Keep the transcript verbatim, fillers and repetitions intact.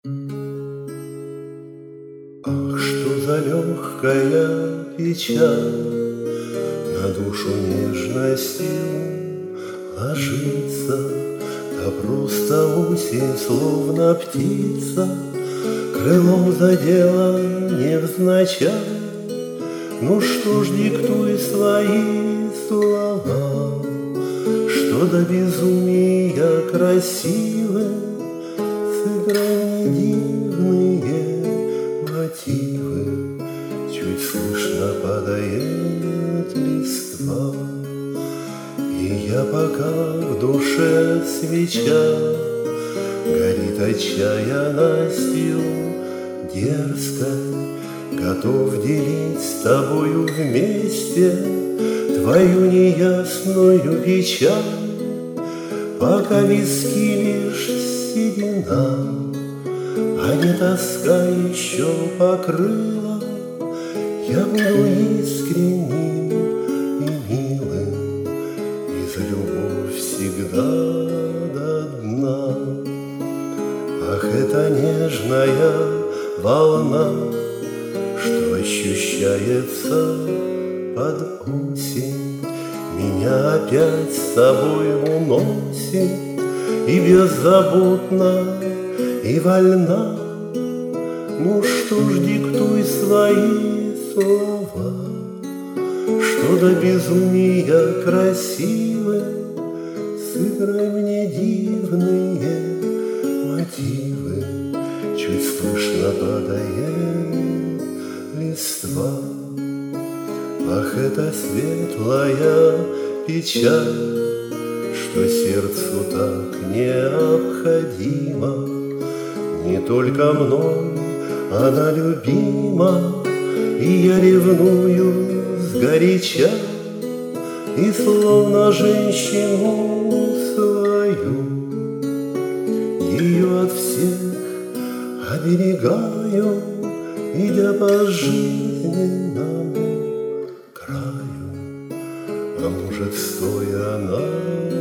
Ах, что за легкая печаль на душу нежностью ложится, да просто осень, словно птица, крылом задела невзначай. Ну что ж, диктуй свои слова, что до безумия красивы, сыграй дивные мотивы. Чуть слышно падает листва, и я пока в душе свеча горит отчаянностью дерзкой, готов делить с тобою вместе твою неясную печаль. Пока виски лишь седина, а не тоска еще покрыла, я буду искренним и милым, и за любовь всегда до дна. Ах, эта нежная волна, что ощущается под осень, меня опять с собой уносит, и беззаботна, и вольна. Ну что ж, диктуй свои слова, что до безумия красивы, сыграй мне дивные мотивы. Чуть слышно падает листва. Ах, это светлая печаль, что сердцу так необходима. Не только мной она любима, и я ревную сгоряча, и словно женщину свою ее от всех оберегаю, идя по жизненному краю. А может, стоя на